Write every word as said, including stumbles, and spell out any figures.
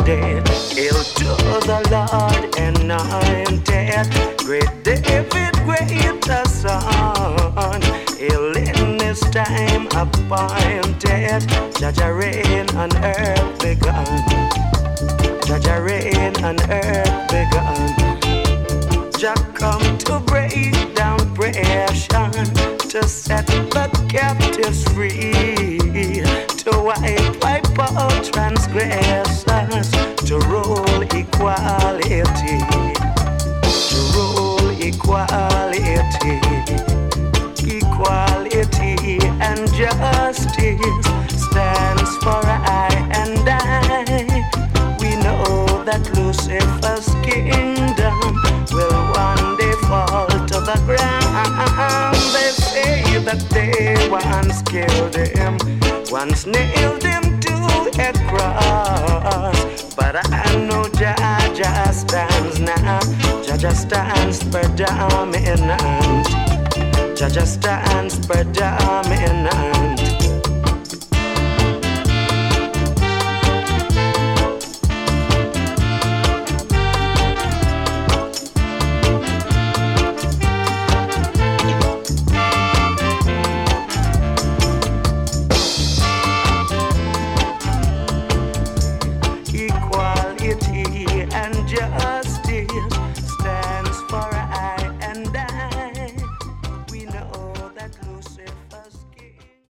dead. Hail to the Lord anointed, great David, greater son. Hail in this time appointed, Jaja reign on earth begun. Jaja reign on earth begun. Jah come to break down oppression, to set the captives free, to wipe, wipe out transgressors, to rule equality, to rule equality, equality and justice stands for I and I. We know that Lucifer's kingdom will one day fall to the ground. They say that they once killed him, once nailed him to a cross. But I know Jah Jah stands now. Jah Jah stands predominant. Jah Jah stands predominant.